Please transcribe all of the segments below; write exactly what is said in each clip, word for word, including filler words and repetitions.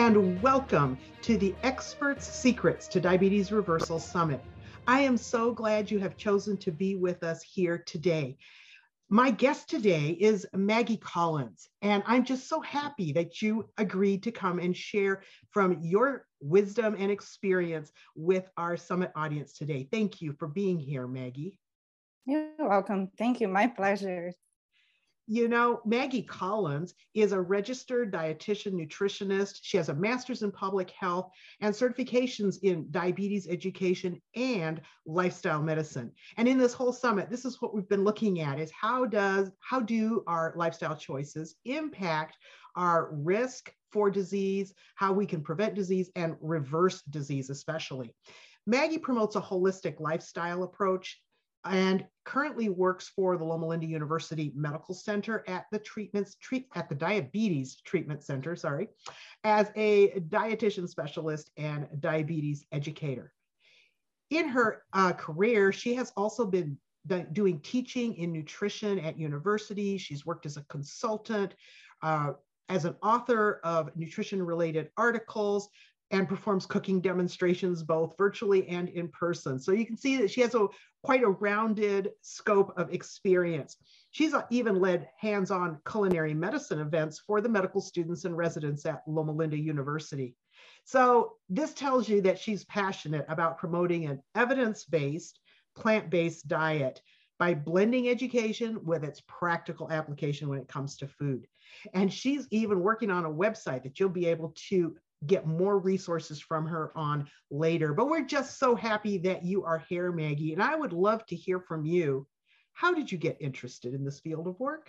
and welcome to the Experts Secrets to Diabetes Reversal Summit. I am so glad you have chosen to be with us here today. My guest today is Maggie Collins, and I'm just so happy that you agreed to come and share from your wisdom and experience with our summit audience today. Thank you for being here, Maggie. You're welcome. Thank you. My pleasure. You know, Maggie Collins is a registered dietitian nutritionist. She has a master's in public health and certifications in diabetes education and lifestyle medicine. And in this whole summit, this is what we've been looking at is how does, how do our lifestyle choices impact our risk for disease, how we can prevent disease and reverse disease especially. Maggie promotes a holistic lifestyle approach and currently works for the Loma Linda University Medical Center at the treatments treat at the Diabetes Treatment Center, sorry, as a dietitian specialist and diabetes educator. In her uh, career, she has also been doing teaching in nutrition at universities. She's worked as a consultant, uh, as an author of nutrition-related articles, and performs cooking demonstrations both virtually and in person. So you can see that she has a quite a rounded scope of experience. She's even led hands-on culinary medicine events for the medical students and residents at Loma Linda University. So this tells you that she's passionate about promoting an evidence-based, plant-based diet by blending education with its practical application when it comes to food. And she's even working on a website that you'll be able to get more resources from her on later. But we're just so happy that you are here, Maggie. And I would love to hear from you. How did you get interested in this field of work?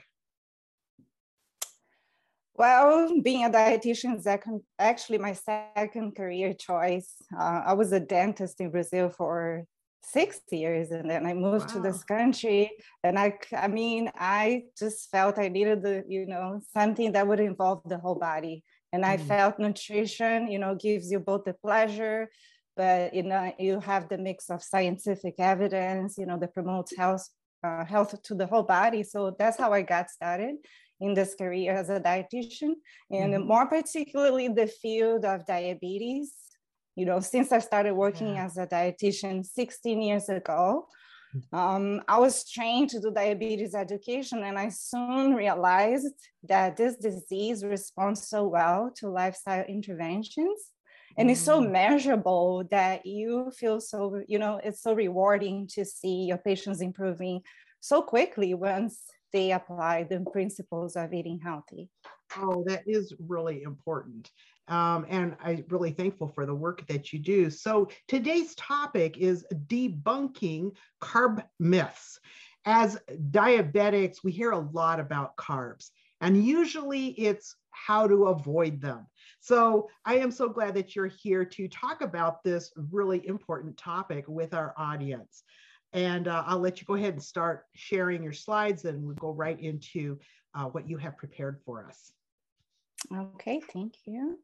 Well, being a dietitian is actually my second career choice. Uh, I was a dentist in Brazil for six years, and then I moved wow. to this country. And I, I mean, I just felt I needed the, you know, something that would involve the whole body. And I mm. felt nutrition, you know, gives you both the pleasure, but, you know, you have the mix of scientific evidence, you know, that promotes health, uh, health to the whole body. So that's how I got started in this career as a dietitian, and mm-hmm. more particularly the field of diabetes. You know, since I started working yeah. as a dietitian sixteen years ago, um, I was trained to do diabetes education, and I soon realized that this disease responds so well to lifestyle interventions, and mm. it's so measurable that you feel so, you know, it's so rewarding to see your patients improving so quickly once they apply the principles of eating healthy. Oh, that is really important. Um, and I'm really thankful for the work that you do. So today's topic is debunking carb myths. As diabetics, we hear a lot about carbs, and usually it's how to avoid them. So I am so glad that you're here to talk about this really important topic with our audience. And uh, I'll let you go ahead and start sharing your slides, and we'll go right into uh, what you have prepared for us. Okay, thank you.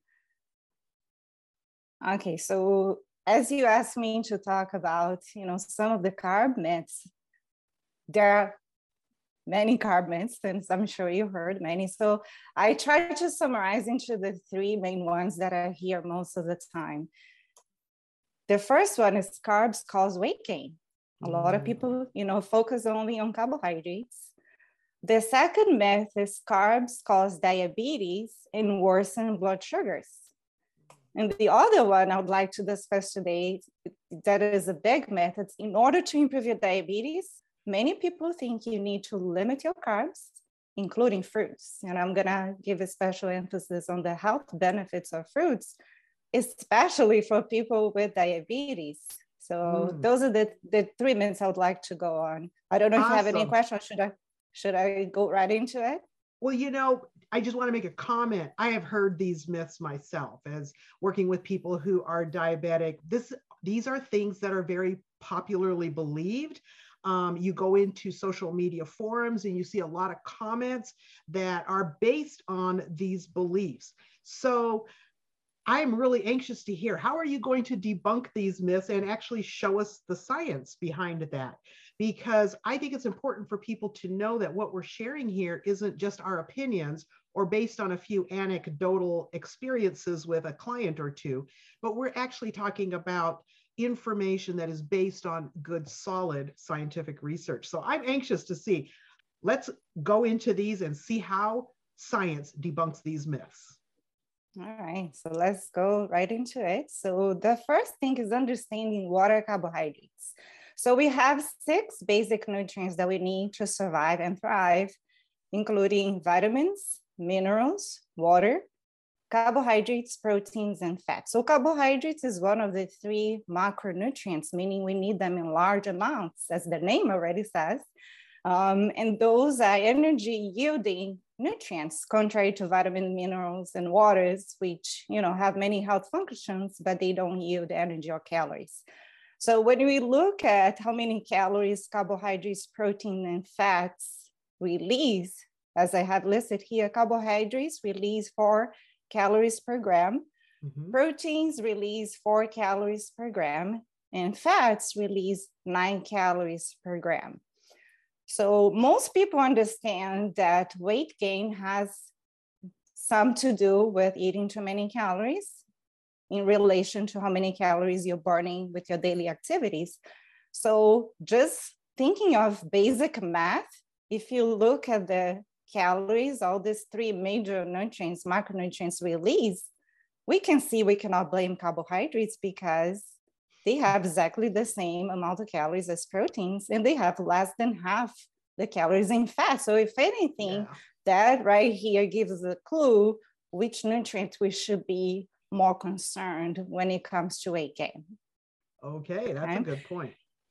Okay, so as you asked me to talk about, you know, some of the carb myths, there are many carb myths, and I'm sure you heard many. So I try to summarize into the three main ones that I hear most of the time. The first one is carbs cause weight gain. A lot of people, you know, focus only on carbohydrates. The second myth is carbs cause diabetes and worsen blood sugars. And the other one I would like to discuss today, that is a big myth. It's in order to improve your diabetes, many people think you need to limit your carbs, including fruits. And I'm gonna give a special emphasis on the health benefits of fruits, especially for people with diabetes. So mm. those are the, the three myths I would like to go on. I don't know if awesome. you have any questions. Should I, should I go right into it? Well, you know, I just want to make a comment. I have heard these myths myself as working with people who are diabetic. This, these are things that are very popularly believed. Um, you go into social media forums and you see a lot of comments that are based on these beliefs. So I'm really anxious to hear, how are you going to debunk these myths and actually show us the science behind that? because I think it's important for people to know that what we're sharing here isn't just our opinions or based on a few anecdotal experiences with a client or two, but we're actually talking about information that is based on good, solid scientific research. So I'm anxious to see. Let's go into these and see how science debunks these myths. All right, so let's go right into it. So the first thing is understanding what are carbohydrates. So we have six basic nutrients that we need to survive and thrive, including vitamins, minerals, water, carbohydrates, proteins, and fats. So carbohydrates is one of the three macronutrients, meaning we need them in large amounts, as the name already says. Um, and those are energy yielding nutrients, contrary to vitamin, minerals, and waters, which, you know, have many health functions, but they don't yield energy or calories. So when we look at how many calories, carbohydrates, protein, and fats release, as I have listed here, carbohydrates release four calories per gram, mm-hmm. proteins release four calories per gram, and fats release nine calories per gram. So most people understand that weight gain has some to do with eating too many calories in relation to how many calories you're burning with your daily activities. So just thinking of basic math, if you look at the calories, all these three major nutrients, macronutrients release, we can see we cannot blame carbohydrates because they have exactly the same amount of calories as proteins, and they have less than half the calories in fat. So if anything, yeah. that right here gives us a clue which nutrient we should be more concerned when it comes to weight gain. Okay, that's okay. a good point.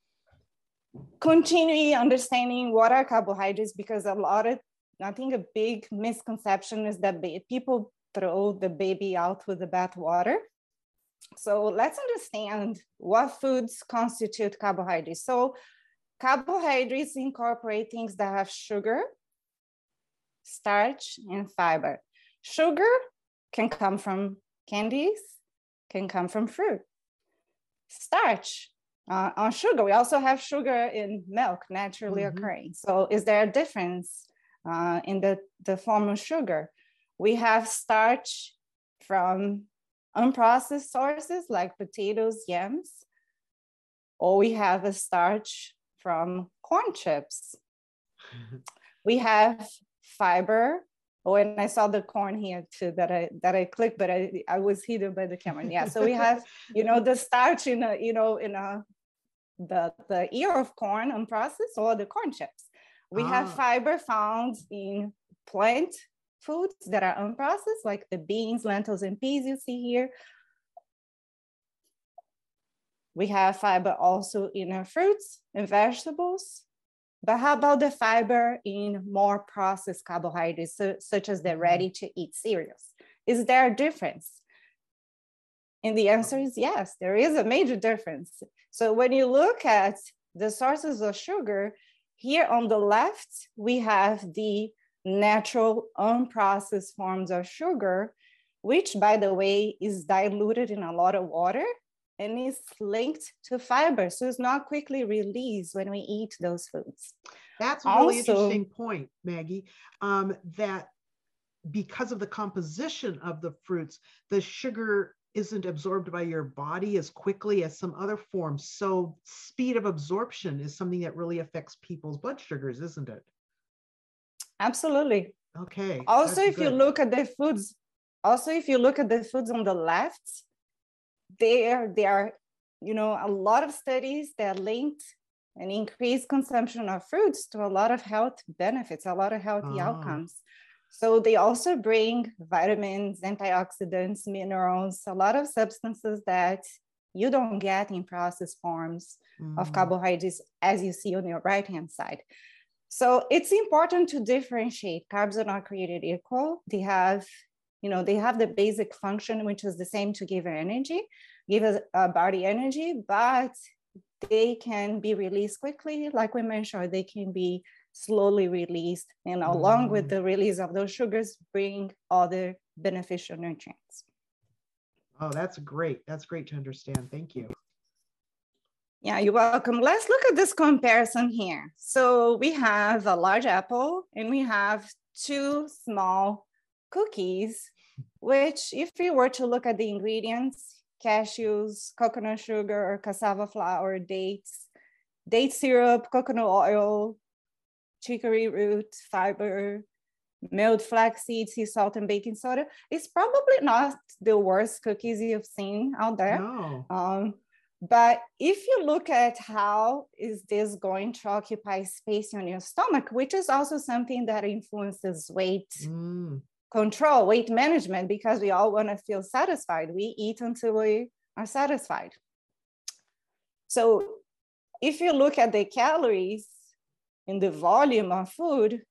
Continue understanding what are carbohydrates, because a lot of, I think a big misconception is that people throw the baby out with the bathwater. So let's understand what foods constitute carbohydrates. So carbohydrates incorporate things that have sugar, starch, and fiber. Sugar can come from candies, can come from fruit. Starch, uh, on sugar, we also have sugar in milk naturally mm-hmm. occurring. So is there a difference uh, in the, the form of sugar? We have starch from unprocessed sources like potatoes, yams, or we have a starch from corn chips. We have fiber. Oh, and I saw the corn here too that I that I clicked, but I, I was hidden by the camera. Yeah, so we have, you know, the starch in a, you know, in a the the ear of corn unprocessed, or the corn chips. We ah. have fiber found in plant foods that are unprocessed, like the beans, lentils, and peas you see here. We have fiber also in our fruits and vegetables. But how about the fiber in more processed carbohydrates, so, such as the ready-to-eat cereals? Is there a difference? And the answer is yes, there is a major difference. So when you look at the sources of sugar, here on the left, we have the natural unprocessed forms of sugar, which, by the way, is diluted in a lot of water and is linked to fiber. So it's not quickly released when we eat those foods. That's a really also, interesting point, Maggie, um, that because of the composition of the fruits, the sugar isn't absorbed by your body as quickly as some other forms. So speed of absorption is something that really affects people's blood sugars, isn't it? Absolutely. Okay. Also, if good. you look at the foods, also, if you look at the foods on the left, there, there are, you know, a lot of studies that linked an increased consumption of fruits to a lot of health benefits, a lot of healthy oh. outcomes. So they also bring vitamins, antioxidants, minerals, a lot of substances that you don't get in processed forms mm. of carbohydrates, as you see on your right-hand side. So it's important to differentiate. Carbs are not created equal. They have, you know, they have the basic function, which is the same to give energy, give us a body energy, but they can be released quickly, like we mentioned, or they can be slowly released, and along mm. with the release of those sugars, bring other beneficial nutrients. Oh, that's great. That's great to understand. Thank you. Yeah, you're welcome. Let's look at this comparison here. So we have a large apple and we have two small cookies, which if we were to look at the ingredients, cashews, coconut sugar, cassava flour, dates, date syrup, coconut oil, chicory root, fiber, milled flax seeds, sea salt, and baking soda, it's probably not the worst cookies you've seen out there. No. Um, But if you look at how is this going to occupy space on your stomach, which is also something that influences weight mm. control, weight management, because we all want to feel satisfied. We eat until we are satisfied. So if you look at the calories in the volume of food,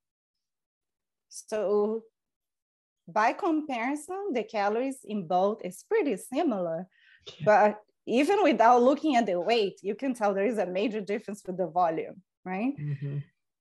so by comparison, the calories in both is pretty similar, but even without looking at the weight, you can tell there is a major difference with the volume, right? Mm-hmm.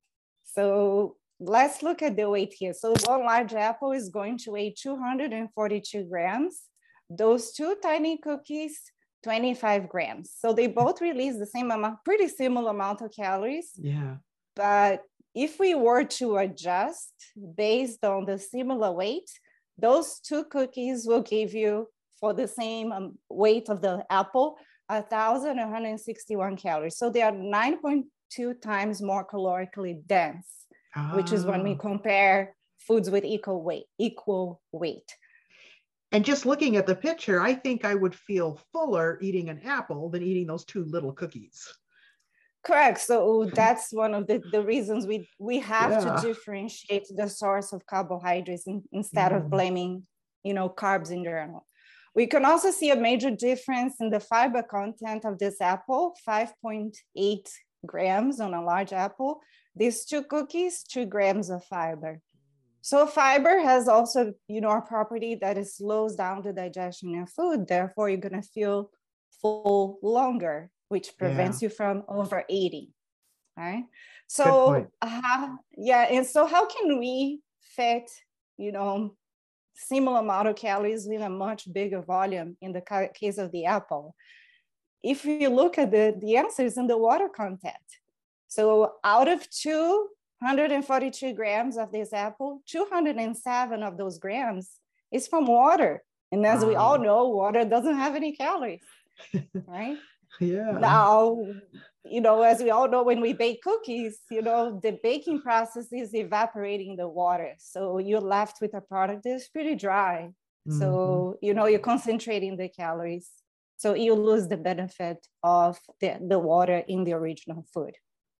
So let's look at the weight here. So one large apple is going to weigh two hundred forty-two grams. Those two tiny cookies, twenty-five grams. So they both release the same amount, pretty similar amount of calories. Yeah. But if we were to adjust based on the similar weight, those two cookies will give you, for the same um, weight of the apple, one thousand one hundred sixty-one calories. So they are nine point two times more calorically dense, ah. which is when we compare foods with equal weight, equal weight. And just looking at the picture, I think I would feel fuller eating an apple than eating those two little cookies. Correct. So that's one of the, the reasons we, we have yeah. to differentiate the source of carbohydrates in, instead mm. of blaming, you know, carbs in general. We can also see a major difference in the fiber content of this apple, five point eight grams on a large apple. These two cookies, two grams of fiber. So fiber has also, you know, a property that it slows down the digestion of food. Therefore, you're going to feel full longer, which prevents yeah. you from overeating, right? So, uh, yeah, and so how can we fit, you know, similar amount of calories in a much bigger volume in the case of the apple? If you look at the, the answers in the water content. So out of two hundred forty-two grams of this apple, two hundred seven of those grams is from water. And as wow. we all know, water doesn't have any calories, right? Yeah. Now, you know, as we all know, when we bake cookies, you know, the baking process is evaporating the water. So you're left with a product that's pretty dry. Mm-hmm. So, you know, you're concentrating the calories. So you lose the benefit of the, the water in the original food.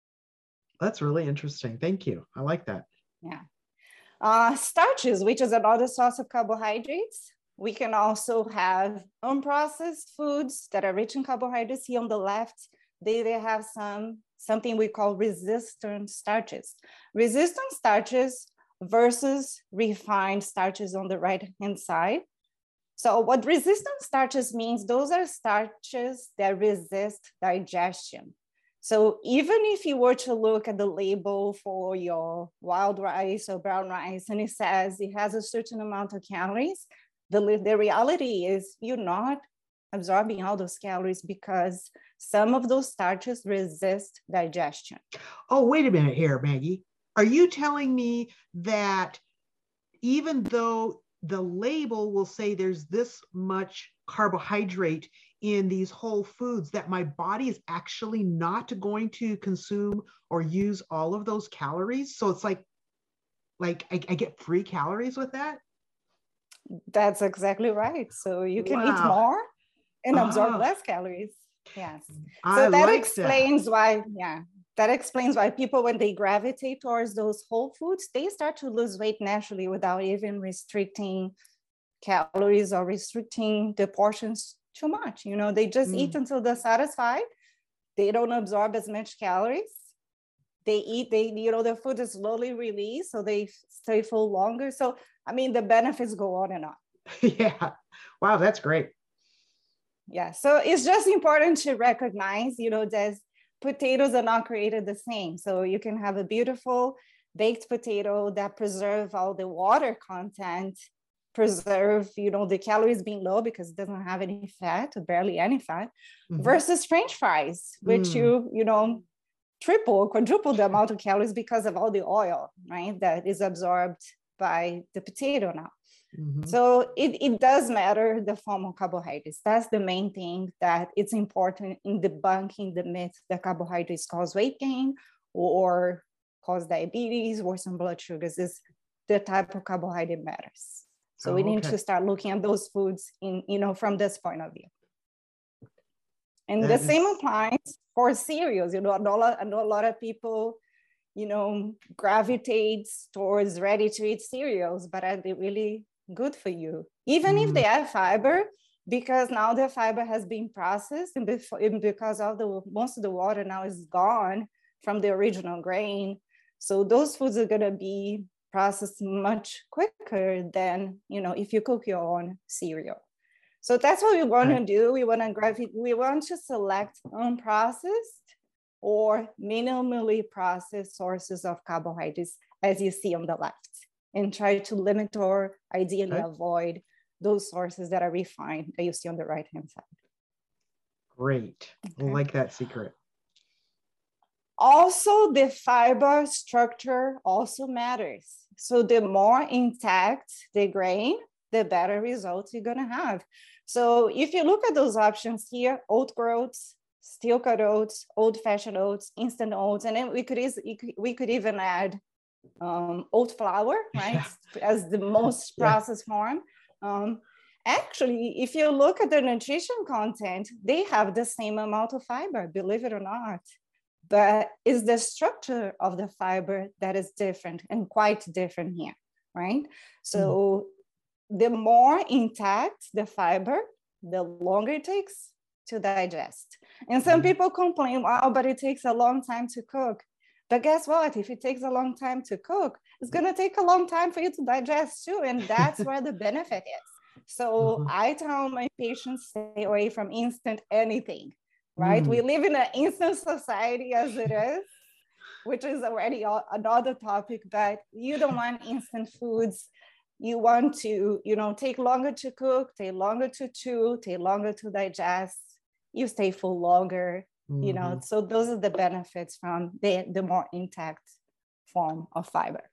That's really interesting. Thank you. I like that. Yeah. Uh, starches, which is another source of carbohydrates. We can also have unprocessed foods that are rich in carbohydrates. Here on the left, they, they have some something we call resistant starches. Resistant starches versus refined starches on the right-hand side. So what resistant starches means, those are starches that resist digestion. So even if you were to look at the label for your wild rice or brown rice, and it says it has a certain amount of calories, the, the reality is you're not absorbing all those calories because some of those starches resist digestion. Oh, wait a minute here, Maggie. Are you telling me that even though the label will say there's this much carbohydrate in these whole foods, that my body is actually not going to consume or use all of those calories? So it's like, like I, I get free calories with that? That's exactly right. So you can wow. eat more and absorb oh. less calories. Yes. So I that like explains that. why, yeah, that explains why people, when they gravitate towards those whole foods, they start to lose weight naturally without even restricting calories or restricting the portions too much. You know, they just mm. eat until they're satisfied. They don't absorb as much calories. They eat, they, you know, the food is slowly released, so they stay full longer. So, I mean, the benefits go on and on. Yeah. Wow, that's great. Yeah. So it's just important to recognize, you know, that potatoes are not created the same. So you can have a beautiful baked potato that preserve all the water content preserve, you know, the calories being low because it doesn't have any fat, or barely any fat, mm-hmm. versus French fries, which mm. you, you know, triple, quadruple the amount of calories because of all the oil, right, that is absorbed by the potato now. Mm-hmm. So it, it does matter the form of carbohydrates. That's the main thing that it's important in debunking the myth that carbohydrates cause weight gain or cause diabetes or some blood sugars. Is the type of carbohydrate matters. So oh, we need okay. to start looking at those foods in, you know, from this point of view. And that the is... same applies for cereals. You know, I know, a lot, I know a lot of people, you know, gravitate towards ready-to-eat cereals, but are they really good for you? Even mm. if they have fiber, because now the fiber has been processed, and because of the most of the water now is gone from the original grain. So those foods are going to be processed much quicker than, you know, if you cook your own cereal. So that's what we want right. to do. We want to gravitate, we want to select unprocessed or minimally processed sources of carbohydrates, as you see on the left, and try to limit or ideally okay. avoid those sources that are refined that you see on the right-hand side. Great. Okay. I like that secret. Also, the fiber structure also matters. So the more intact the grain, the better results you're gonna have. So if you look at those options here, oat groats, steel cut oats, old-fashioned oats, instant oats, and then we could, we could even add um, oat flour, right, yeah. as the most processed yeah. form. Um, actually, if you look at the nutrition content, they have the same amount of fiber, believe it or not. But it's the structure of the fiber that is different and quite different here, right? So mm. the more intact the fiber, the longer it takes to digest. And some mm. people complain, wow, but it takes a long time to cook. But guess what? If it takes a long time to cook, it's gonna take a long time for you to digest too. And that's where the benefit is. So mm-hmm. I tell my patients, stay away from instant anything. Right? Mm. We live in an instant society as it is, which is already another topic, but you don't want instant foods. You want to, you know, take longer to cook, take longer to chew, take longer to digest. You stay full longer, mm-hmm. you know, so those are the benefits from the, the more intact form of fiber.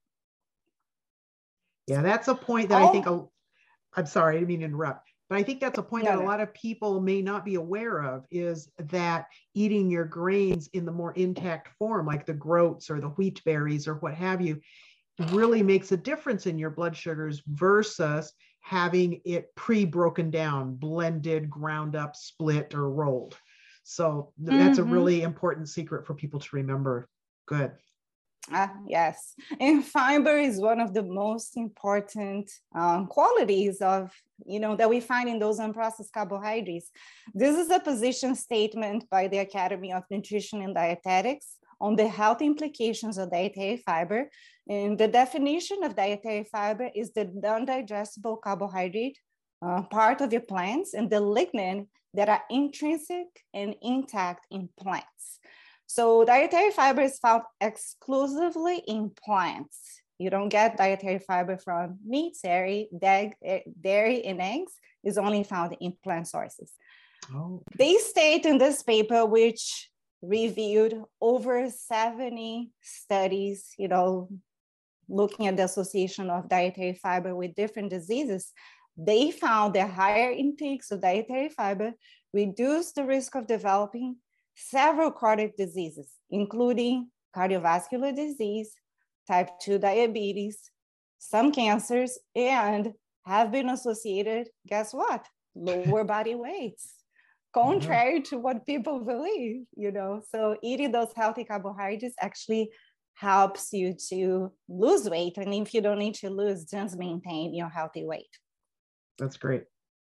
Yeah, that's a point that oh. I think, I'll, I'm sorry, I didn't mean to interrupt. But I think that's a point no, that a no. lot of people may not be aware of, is that eating your grains in the more intact form, like the groats or the wheat berries or what have you, really makes a difference in your blood sugars versus having it pre-broken down, blended, ground up, split, or rolled. So mm-hmm. that's a really important secret for people to remember. Good. Uh, yes, and fiber is one of the most important um, qualities of, you know, that we find in those unprocessed carbohydrates. This is a position statement by the Academy of Nutrition and Dietetics on the health implications of dietary fiber. And the definition of dietary fiber is the non-digestible carbohydrate uh, part of your plants and the lignin that are intrinsic and intact in plants. So dietary fiber is found exclusively in plants. You don't get dietary fiber from meat, dairy, dairy, and eggs. It's only found in plant sources. Oh. They state in this paper, which reviewed over seventy studies, you know, looking at the association of dietary fiber with different diseases, they found that higher intakes of dietary fiber reduce the risk of developing several chronic diseases, including cardiovascular disease, type two diabetes, some cancers, and have been associated, guess what? Lower body weights, contrary yeah. to what people believe, you know? So eating those healthy carbohydrates actually helps you to lose weight. And if you don't need to lose, just maintain your healthy weight. That's great.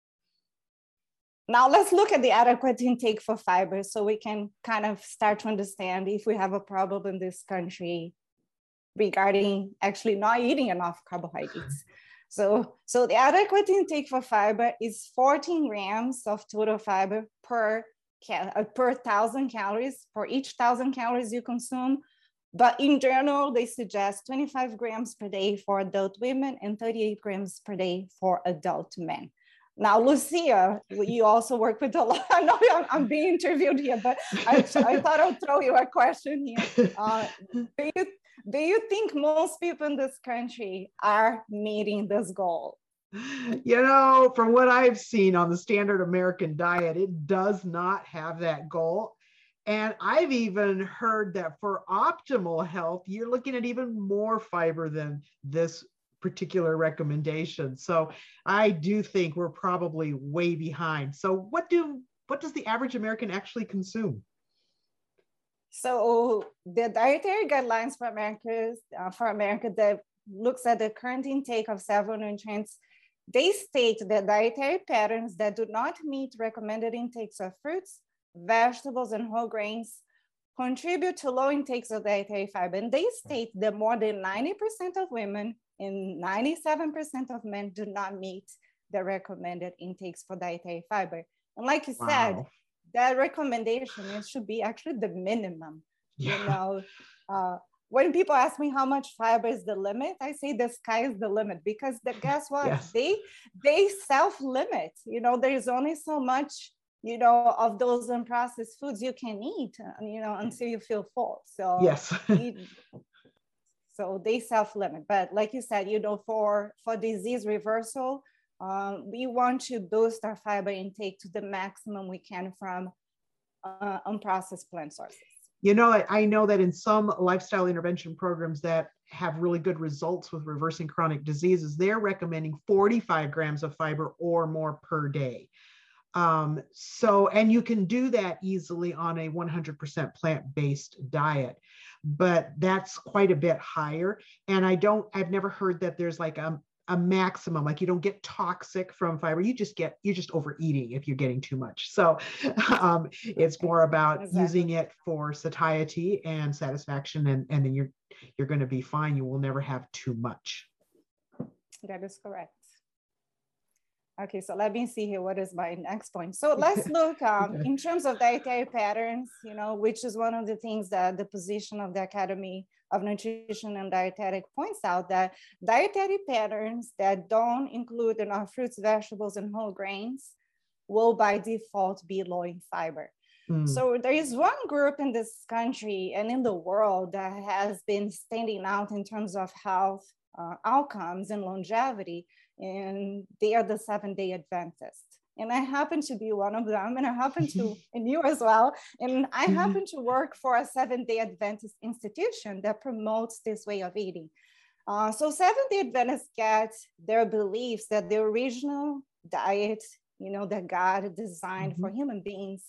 Now let's look at the adequate intake for fiber so we can kind of start to understand if we have a problem in this country regarding actually not eating enough carbohydrates. So, so the adequate intake for fiber is fourteen grams of total fiber per, cal- per thousand calories. For each thousand calories you consume, But in general, they suggest twenty-five grams per day for adult women and thirty-eight grams per day for adult men. Now, Lucia, you also work with a lot. I know I'm, I'm being interviewed here, but I, I thought I'd throw you a question here. Uh, do you, do you think most people in this country are meeting this goal? You know, from what I've seen on the standard American diet, it does not have that goal. And I've even heard that for optimal health, you're looking at even more fiber than this particular recommendation. So I do think we're probably way behind. So what do what does the average American actually consume? So the dietary guidelines for America, uh, for America that looks at the current intake of several nutrients, they state that dietary patterns that do not meet recommended intakes of fruits, vegetables, and whole grains contribute to low intakes of dietary fiber. And they state that more than ninety percent of women and ninety-seven percent of men do not meet the recommended intakes for dietary fiber. And like you wow. said, that recommendation, it should be actually the minimum. Yeah. You know, uh, when people ask me how much fiber is the limit, I say the sky is the limit, because the, guess what? Yes. They, they self-limit. You know, there's only so much, you know, of those unprocessed foods you can eat, you know, until you feel full. So yes. eat, so they self-limit. But like you said, you know, for, for disease reversal, um, we want to boost our fiber intake to the maximum we can from uh, unprocessed plant sources. You know, I, I know that in some lifestyle intervention programs that have really good results with reversing chronic diseases, they're recommending forty-five grams of fiber or more per day. Um, so, and you can do that easily on a one hundred percent plant-based diet, but that's quite a bit higher. And I don't, I've never heard that there's like a, a maximum, like you don't get toxic from fiber. You just get, you're just overeating if you're getting too much. So um, it's more about exactly. using it for satiety and satisfaction. And, and then you're, you're going to be fine. You will never have too much. That is correct. Okay, so let me see here. What is my next point? So let's look um, okay. in terms of dietary patterns, you know, which is one of the things that the position of the Academy of Nutrition and Dietetic points out, that dietary patterns that don't include enough fruits, vegetables, and whole grains will by default be low in fiber. Mm. So there is one group in this country and in the world that has been standing out in terms of health uh, outcomes and longevity, and they are the Seventh-day Adventists. And I happen to be one of them, and I happen to, and you as well, and I happen to work for a Seventh-day Adventist institution that promotes this way of eating. Uh, so Seventh-day Adventists get their beliefs that the original diet, you know, that God designed mm-hmm. for human beings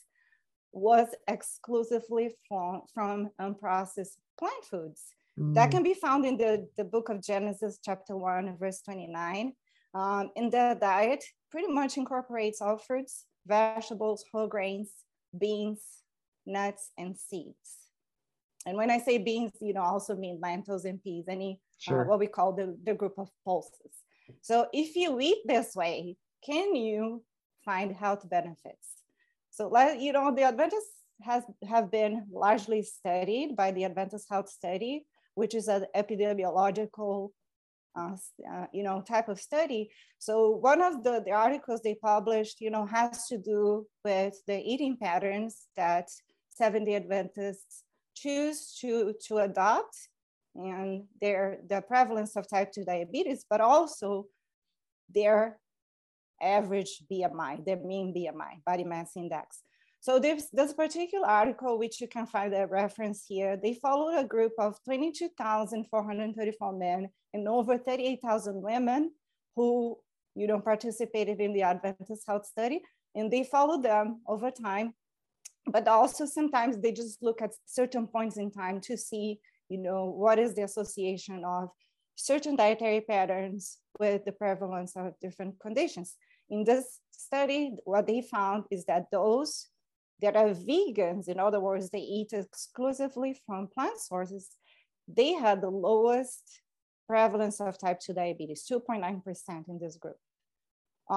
was exclusively from, from unprocessed plant foods. Mm. That can be found in the, the book of Genesis, chapter one, verse twenty-nine. Um, and the diet pretty much incorporates all fruits, vegetables, whole grains, beans, nuts, and seeds. And when I say beans, you know, I also mean lentils and peas, any sure. uh, what we call the, the group of pulses. So if you eat this way, can you find health benefits? So, you know, the Adventists has, have been largely studied by the Adventist Health Study, which is an epidemiological Uh, uh, you know, type of study. So one of the, the articles they published, you know, has to do with the eating patterns that Seventh-day Adventists choose to, to adopt, and their the prevalence of type two diabetes, but also their average B M I, their mean B M I, body mass index. So this, this particular article, which you can find a reference here, they followed a group of twenty-two thousand four hundred thirty-four men and over thirty-eight thousand women who, you know, participated in the Adventist Health Study, and they followed them over time. But also sometimes they just look at certain points in time to see, you know, what is the association of certain dietary patterns with the prevalence of different conditions. In this study, what they found is that those that are vegans, in other words, they eat exclusively from plant sources, they had the lowest prevalence of type two diabetes, two point nine percent in this group. Um,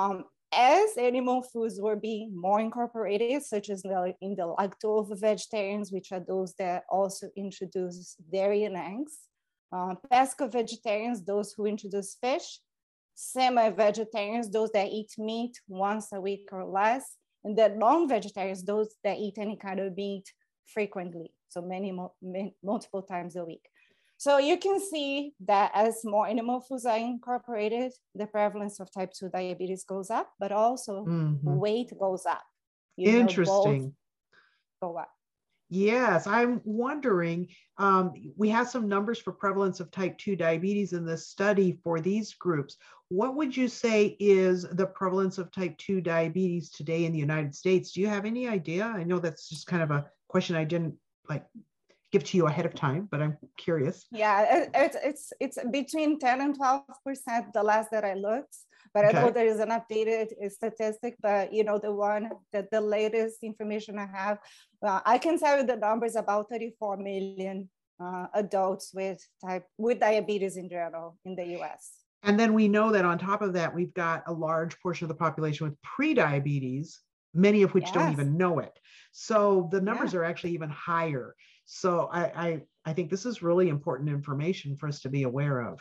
as animal foods were being more incorporated, such as the, in the lacto-vegetarians, which are those that also introduce dairy and eggs, uh, pesco-vegetarians, those who introduce fish, semi-vegetarians, those that eat meat once a week or less, and then non-vegetarians, those that eat any kind of meat frequently, so many, many multiple times a week. So you can see that as more animal foods are incorporated, the prevalence of type two diabetes goes up, but also mm-hmm. weight goes up. You Interesting. Know, go up. Yes, I'm wondering, um, we have some numbers for prevalence of type two diabetes in this study for these groups. What would you say is the prevalence of type two diabetes today in the United States? Do you have any idea? I know that's just kind of a question I didn't like give to you ahead of time, but I'm curious. Yeah, it, it, it's it's between ten and twelve percent the last that I looked, but okay. I know there is an updated statistic, but you know, the one that the latest information I have, well, I can tell you the numbers about thirty-four million uh, adults with type with diabetes in general in the U S. And then we know that on top of that, we've got a large portion of the population with pre-diabetes, many of which yes. don't even know it. So the numbers yeah. are actually even higher. So I, I, I think this is really important information for us to be aware of.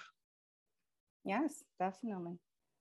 Yes, definitely.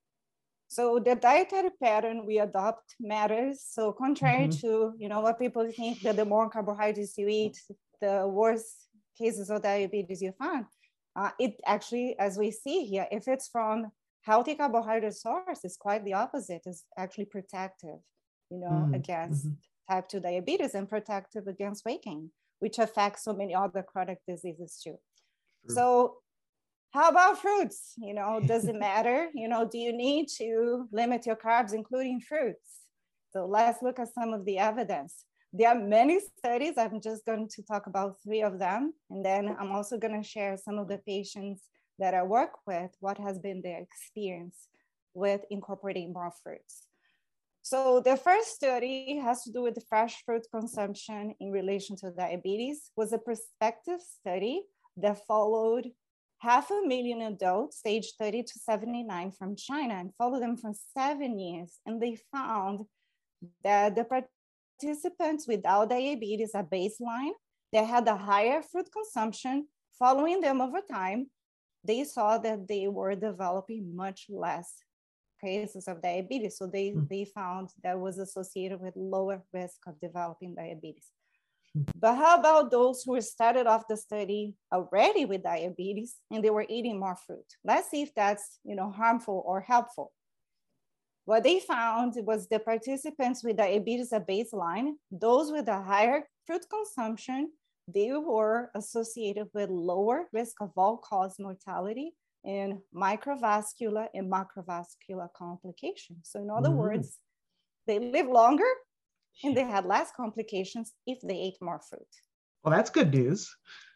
So the dietary pattern we adopt matters. So contrary mm-hmm. to, you know, what people think that the more carbohydrates you eat, the worse cases of diabetes you find. Uh, it actually, as we see here, if it's from healthy carbohydrate source, it's quite the opposite. It's actually protective, you know, mm-hmm. against mm-hmm. type two diabetes and protective against weight gain, which affects so many other chronic diseases too. Sure. So how about fruits? You know, does it matter? You know, do you need to limit your carbs, including fruits? So let's look at some of the evidence. There are many studies. I'm just going to talk about three of them. And then I'm also going to share some of the patients that I work with, what has been their experience with incorporating more fruits. So the first study has to do with the fresh fruit consumption in relation to diabetes. It was a prospective study that followed half a million adults aged thirty to seventy-nine from China and followed them for seven years. And they found that the participants without diabetes at baseline, they had a higher fruit consumption. Following them over time, they saw that they were developing much less cases of diabetes. So they, mm. they found that was associated with lower risk of developing diabetes. Mm. But how about those who started off the study already with diabetes and they were eating more fruit? Let's see if that's, you know, harmful or helpful. What they found was the participants with diabetes at baseline, those with a higher fruit consumption, they were associated with lower risk of all-cause mortality and microvascular and macrovascular complications. So in other mm-hmm. words, they live longer and they had less complications if they ate more fruit. Well, that's good news.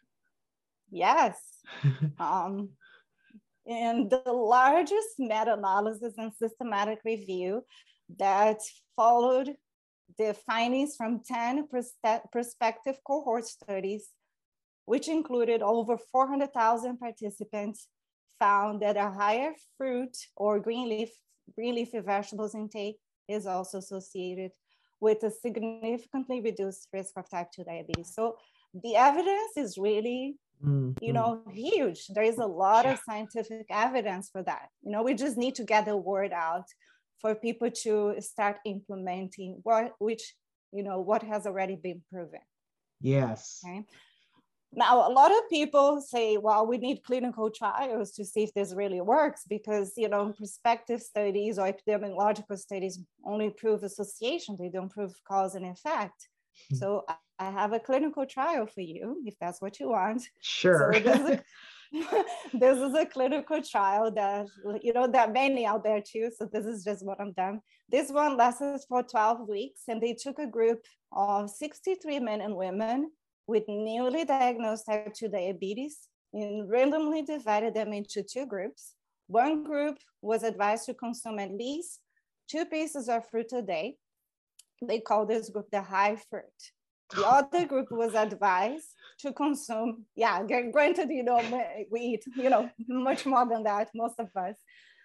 Yes. um, and the largest meta-analysis and systematic review that followed the findings from ten prospective cohort studies, which included over four hundred thousand participants, found that a higher fruit or green leaf, green leafy vegetables intake is also associated with a significantly reduced risk of type two diabetes. So the evidence is really, mm-hmm. you know, huge. There is a lot yeah. of scientific evidence for that. You know, we just need to get the word out for people to start implementing what, which, you know, what has already been proven. Yes. Okay. Now, a lot of people say, well, we need clinical trials to see if this really works because, you know, prospective studies or epidemiological studies only prove association. They don't prove cause and effect. Mm-hmm. So I have a clinical trial for you, if that's what you want. Sure. So this is a, this is a clinical trial that, you know, there are many out there too. So this is just one of them. This one lasted for twelve weeks and they took a group of sixty-three men and women with newly diagnosed type two diabetes and randomly divided them into two groups. One group was advised to consume at least two pieces of fruit a day. They call this group the high fruit. The other group was advised to consume, yeah, granted, you know, we eat, you know, much more than that, most of us.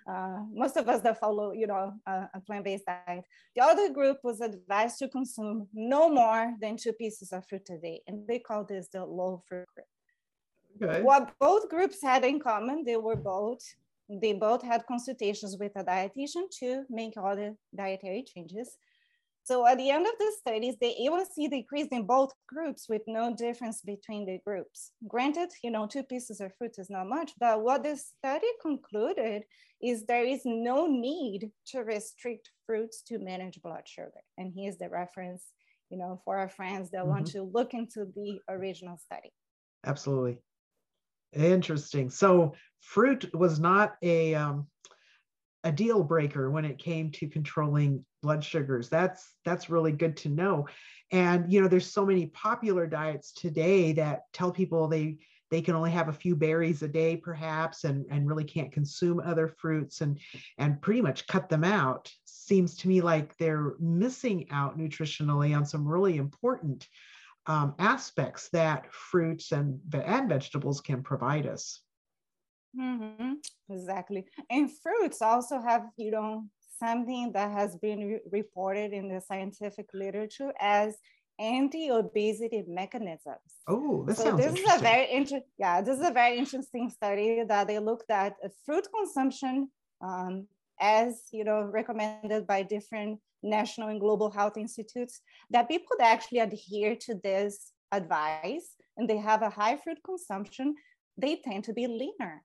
uh, most of us that follow, you know, a, a plant-based diet. The other group was advised to consume no more than two pieces of fruit a day. And they call this the low fruit group. Okay. What both groups had in common, they were both, they both had consultations with a dietitian to make all the dietary changes. So at the end of the studies, the A one C decreased in both groups with no difference between the groups. Granted, you know, two pieces of fruit is not much, but what this study concluded is there is no need to restrict fruits to manage blood sugar. And here's the reference, you know, for our friends that mm-hmm. want to look into the original study. Absolutely. Interesting. So fruit was not a, um, a deal breaker when it came to controlling blood sugars. That's that's really good to know. And you know, there's so many popular diets today that tell people they they can only have a few berries a day, perhaps, and and really can't consume other fruits and and pretty much cut them out. Seems to me like they're missing out nutritionally on some really important um, aspects that fruits and and vegetables can provide us. Mm-hmm. Exactly. And fruits also have, you know, something that has been re- reported in the scientific literature as anti-obesity mechanisms. Oh, this so sounds this interesting. is a very interesting, yeah, this is a very interesting study that they looked at fruit consumption um, as, you know, recommended by different national and global health institutes, that people that actually adhere to this advice and they have a high fruit consumption, they tend to be leaner.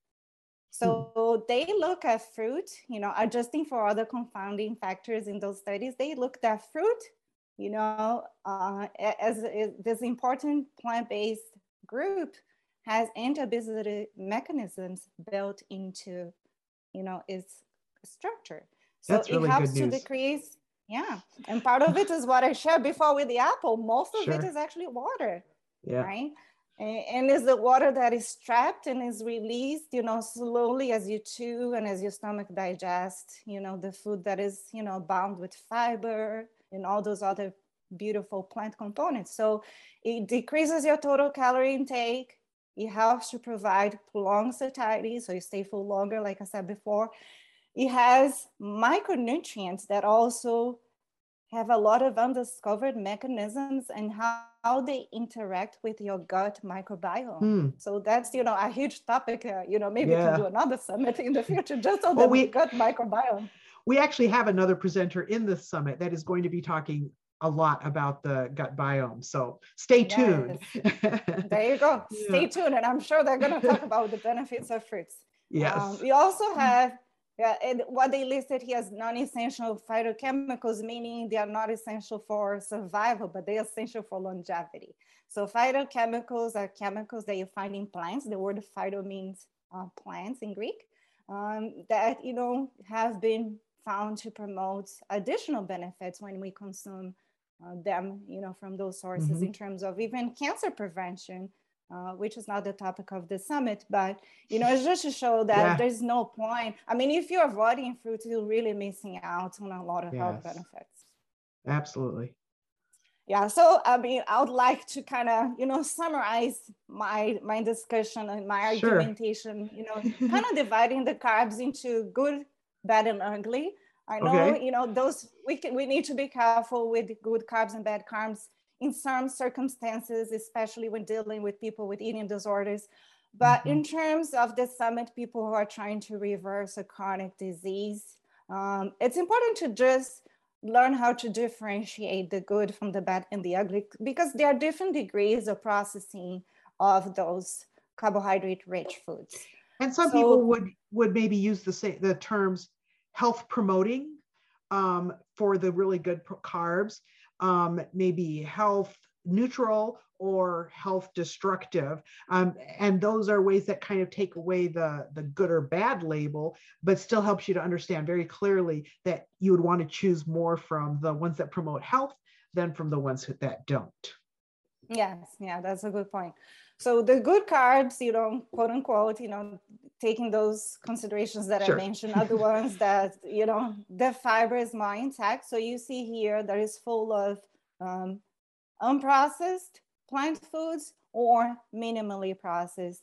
So hmm. they look at fruit, you know, adjusting for other confounding factors in those studies. They looked at fruit, you know, uh, as, as this important plant-based group has anti-obesity mechanisms built into, you know, its structure. So That's really it helps to decrease, yeah. And part of it is what I shared before with the apple. Most of sure. it is actually water, yeah. right? And is the water that is trapped and is released, you know, slowly as you chew and as your stomach digests, you know, the food that is, you know, bound with fiber and all those other beautiful plant components. So it decreases your total calorie intake. It helps to provide prolonged satiety, so you stay full longer, like I said before. It has micronutrients that also have a lot of undiscovered mechanisms and how, how they interact with your gut microbiome. Mm. So that's, you know, a huge topic, uh, you know, maybe yeah. we can do another summit in the future just on well, the we, gut microbiome. We actually have another presenter in this summit that is going to be talking a lot about the gut biome. So stay tuned. Yes. There you go. Yeah. Stay tuned. And I'm sure they're going to talk about the benefits of fruits. Yes. Um, we also have Yeah, and what they listed here as non-essential phytochemicals, meaning they are not essential for survival, but they are essential for longevity. So phytochemicals are chemicals that you find in plants. The word phyto means uh, plants in Greek, um, that, you know, have been found to promote additional benefits when we consume uh, them, you know, from those sources mm-hmm. in terms of even cancer prevention. Uh, which is not the topic of the summit, but, you know, it's just to show that yeah. there's no point. I mean, if you're avoiding fruits, you're really missing out on a lot of yes. health benefits. Absolutely. Yeah, so, I mean, I would like to kind of, you know, summarize my, my discussion and my sure. argumentation, you know, kind of dividing the carbs into good, bad, and ugly. I know, okay. you know, those, we can, we need to be careful with good carbs and bad carbs in some circumstances, especially when dealing with people with eating disorders. But mm-hmm. in terms of the summit, people who are trying to reverse a chronic disease, um, it's important to just learn how to differentiate the good from the bad and the ugly, because there are different degrees of processing of those carbohydrate-rich foods. And some so, people would, would maybe use the, say, the terms health promoting um, for the really good carbs. Um, maybe health neutral or health destructive. Um, and those are ways that kind of take away the, the good or bad label, but still helps you to understand very clearly that you would want to choose more from the ones that promote health than from the ones that don't. Yes, yeah, that's a good point. So the good carbs, you know, quote unquote, you know, taking those considerations that sure. I mentioned, are the ones that, you know, the fiber is more intact. So you see here that is full of um, unprocessed plant foods or minimally processed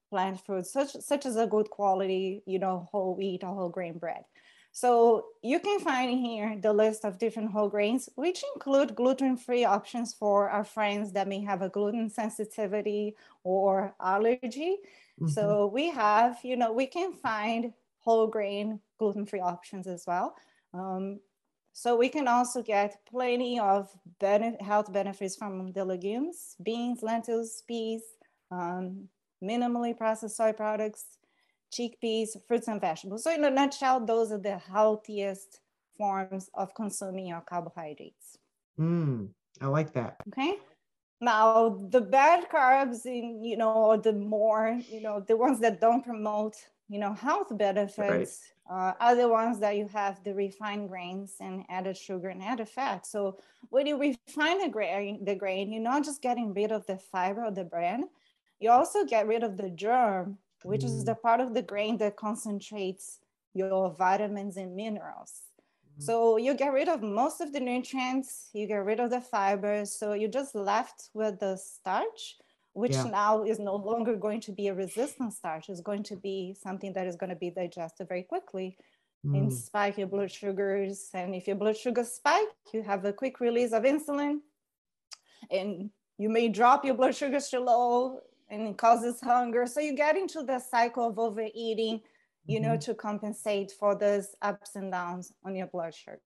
plant foods, such, such as a good quality, you know, whole wheat or whole grain bread. So you can find here the list of different whole grains, which include gluten-free options for our friends that may have a gluten sensitivity or allergy. Mm-hmm. So we have, you know, we can find whole grain gluten-free options as well. Um, so we can also get plenty of benefit, health benefits from the legumes, beans, lentils, peas, um, minimally processed soy products, chickpeas, fruits and vegetables. So in a nutshell, those are the healthiest forms of consuming your carbohydrates. Mm, I like that. Okay. Now, the bad carbs, in, you know, the more, you know, the ones that don't promote, you know, health benefits, right. uh, are the ones that you have the refined grains and added sugar and added fat. So when you refine the grain, the grain, you're not just getting rid of the fiber of the bran, you also get rid of the germ, which mm. is the part of the grain that concentrates your vitamins and minerals. Mm. So you get rid of most of the nutrients, you get rid of the fibers, so you're just left with the starch, which yeah. now is no longer going to be a resistant starch. It's going to be something that is going to be digested very quickly mm. and spike your blood sugars. And if your blood sugars spike, you have a quick release of insulin, and you may drop your blood sugars to low, and it causes hunger. So you get into the cycle of overeating, you mm-hmm. know, to compensate for those ups and downs on your blood sugar.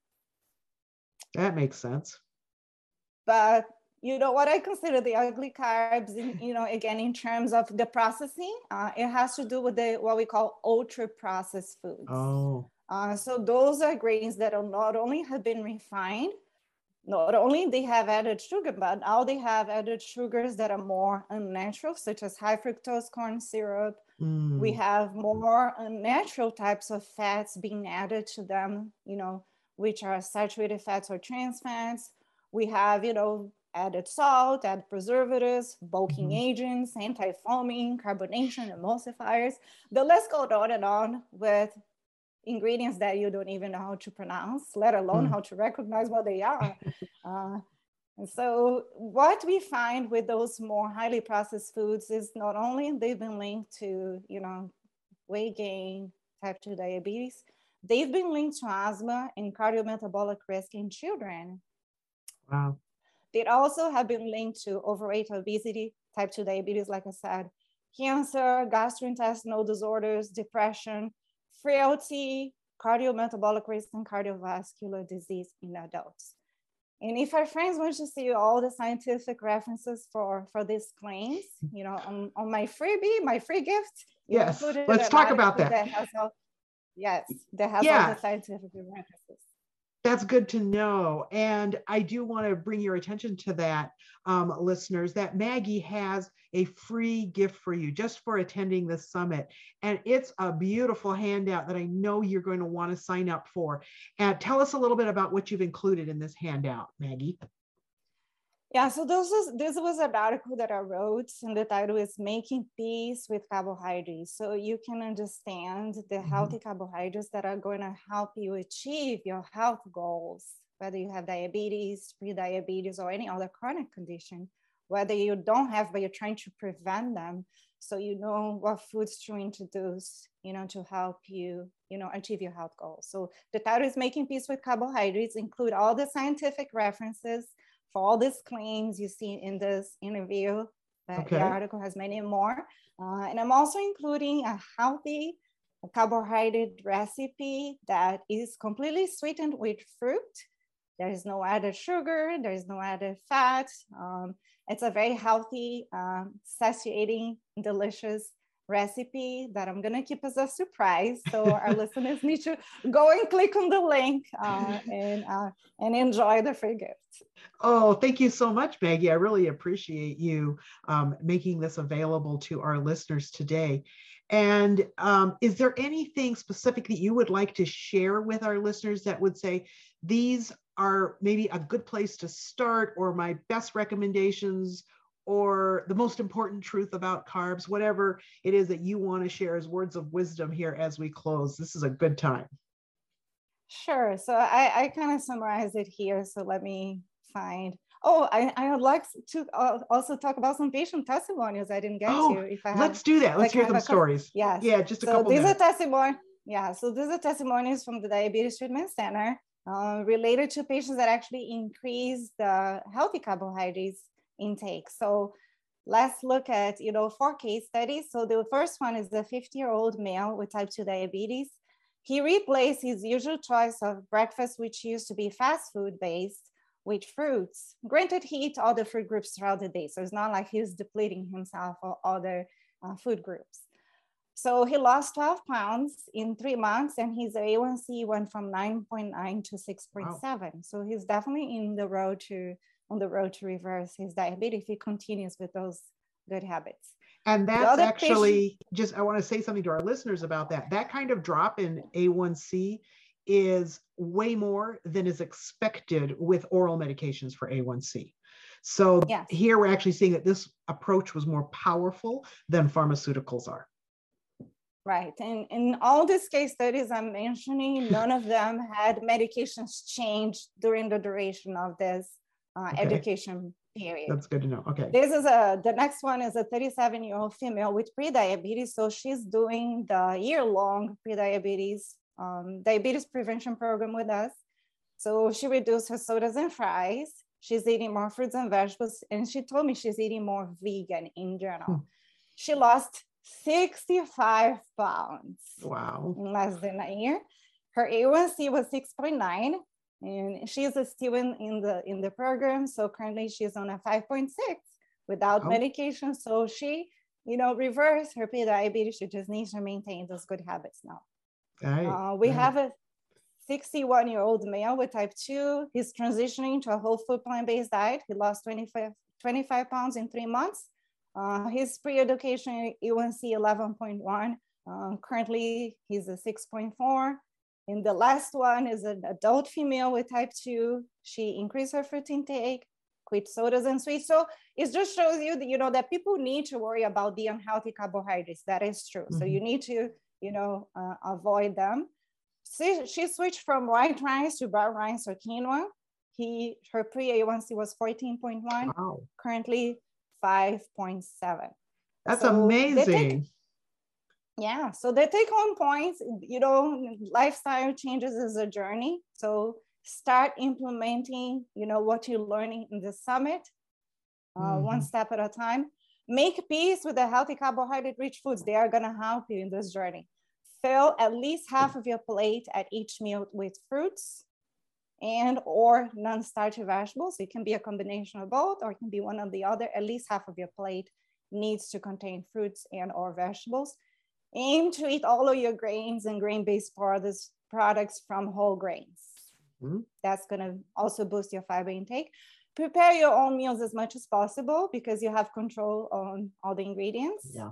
That makes sense. But, you know, what I consider the ugly carbs, in, you know, again, in terms of the processing, uh, it has to do with the what we call ultra processed foods. Oh. Uh, so those are grains that are not only have been refined, not only they have added sugar, but now they have added sugars that are more unnatural, such as high fructose corn syrup. Mm. We have more unnatural types of fats being added to them, you know, which are saturated fats or trans fats. We have, you know, added salt, added preservatives, bulking mm-hmm. agents, anti-foaming, carbonation, emulsifiers. The list goes on and on with ingredients that you don't even know how to pronounce, let alone mm. how to recognize what they are. uh, and so what we find with those more highly processed foods is not only they've been linked to, you know, weight gain, type two diabetes, they've been linked to asthma and cardiometabolic risk in children. Wow. They also have been linked to overweight, obesity, type two diabetes, like I said, cancer, gastrointestinal disorders, depression, frailty, cardiometabolic risk, and cardiovascular disease in adults. And if our friends want to see all the scientific references for, for these claims, you know, on, on my freebie, my free gift. Yes, let's talk about that. that has all, yes, that has yeah. all the scientific references. That's good to know. And I do want to bring your attention to that, um, listeners, that Maggie has a free gift for you just for attending this summit. And it's a beautiful handout that I know you're going to want to sign up for. And tell us a little bit about what you've included in this handout, Maggie. Yeah, so this was, this was an article that I wrote, and the title is Making Peace with Carbohydrates. So you can understand the mm-hmm. healthy carbohydrates that are going to help you achieve your health goals, whether you have diabetes, pre-diabetes, or any other chronic condition, whether you don't have, but you're trying to prevent them. So you know what foods to introduce, you know, to help you, you know, achieve your health goals. So the title is Making Peace with Carbohydrates, include all the scientific references for all these claims you see in this interview. Okay. The article has many more. Uh, and I'm also including a healthy carbohydrate recipe that is completely sweetened with fruit. There is no added sugar, there is no added fat. Um, it's a very healthy, um, satiating, delicious recipe that I'm gonna keep as a surprise. So our listeners need to go and click on the link uh, and, uh, and enjoy the free gift. Oh, thank you so much, Maggie. I really appreciate you um, making this available to our listeners today. And um, is there anything specific that you would like to share with our listeners that would say, these are maybe a good place to start, or my best recommendations, or the most important truth about carbs, whatever it is that you want to share as words of wisdom here as we close? This is a good time. Sure. So I, I kind of summarized it here. So let me find. Oh, I, I would like to uh, also talk about some patient testimonials I didn't get oh, to. If I have, let's do that. Let's like, hear some stories. Yes. Yeah, just a so couple these minutes. are testimonies. Yeah, so these are testimonies from the Diabetes Treatment Center uh, related to patients that actually increase the healthy carbohydrates intake. So let's look at, you know, four case studies. So the first one is the fifty-year-old male with type two diabetes. He replaced his usual choice of breakfast, which used to be fast food based, with fruits. Granted, he eats all the food groups throughout the day, so it's not like he's depleting himself of other uh, food groups. So he lost twelve pounds in three months, and his A one C went from nine point nine to six point seven. Wow. So he's definitely in the road to on the road to reverse his diabetes if he continues with those good habits. And that's actually patient, just, I want to say something to our listeners about that. That kind of drop in A one C is way more than is expected with oral medications for A one C. So yes. Here we're actually seeing that this approach was more powerful than pharmaceuticals are. Right. And in all these case studies I'm mentioning, none of them had medications changed during the duration of this uh, okay. education period. That's good to know. Okay. This is a, the next one is a thirty-seven year old female with prediabetes. So she's doing the year long prediabetes um, diabetes prevention program with us. So she reduced her sodas and fries. She's eating more fruits and vegetables. And she told me she's eating more vegan in general. Hmm. She lost sixty-five pounds. Wow. In less than a year. Her A one C was six point nine. And she's still in, in the in the program. So currently she's on a five point six without oh. medication. So she, you know, reversed her prediabetes. She just needs to maintain those good habits now. Right, uh, we right. have a sixty-one year old male with type two. He's transitioning to a whole food plant-based diet. He lost twenty-five, twenty-five pounds in three months. Uh, his pre-education A one C eleven point one. Uh, currently, he's a six point four. And the last one is an adult female with type two. She increased her fruit intake, quit sodas and sweets. So it just shows you that, you know, that people need to worry about the unhealthy carbohydrates. That is true. Mm-hmm. So you need to, you know, uh, avoid them. She, she switched from white rice to brown rice or quinoa. He, her pre-A one C was fourteen point one, wow. Currently five point seven. That's so amazing. Yeah, so the take home points, you know, lifestyle changes is a journey. So start implementing, you know, what you're learning in the summit, uh, mm-hmm. one step at a time. Make peace with the healthy carbohydrate rich foods. They are going to help you in this journey. Fill at least half of your plate at each meal with fruits and or non-starchy vegetables. It can be a combination of both, or it can be one or the other. At least half of your plate needs to contain fruits and or vegetables. Aim to eat all of your grains and grain-based products, products from whole grains. Mm-hmm. That's going to also boost your fiber intake. Prepare your own meals as much as possible because you have control on all the ingredients. Yeah.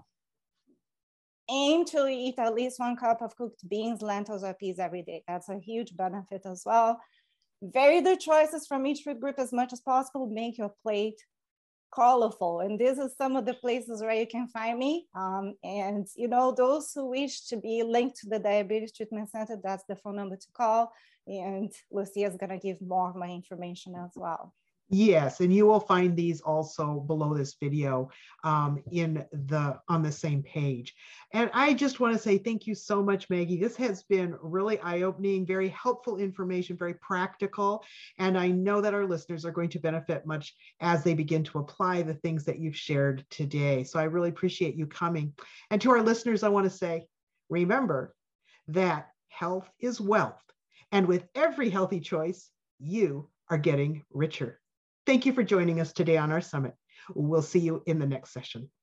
Aim to eat at least one cup of cooked beans, lentils, or peas every day. That's a huge benefit as well. Vary the choices from each food group as much as possible. Make your plate colorful. And this is some of the places where you can find me. Um, and, you know, those who wish to be linked to the Diabetes Treatment Center, that's the phone number to call. And Lucia is going to give more of my information as well. Yes, and you will find these also below this video um, in the on the same page. And I just want to say thank you so much, Maggie. This has been really eye-opening, very helpful information, very practical. And I know that our listeners are going to benefit much as they begin to apply the things that you've shared today. So I really appreciate you coming. And to our listeners, I want to say, remember that health is wealth. And with every healthy choice, you are getting richer. Thank you for joining us today on our summit. We'll see you in the next session.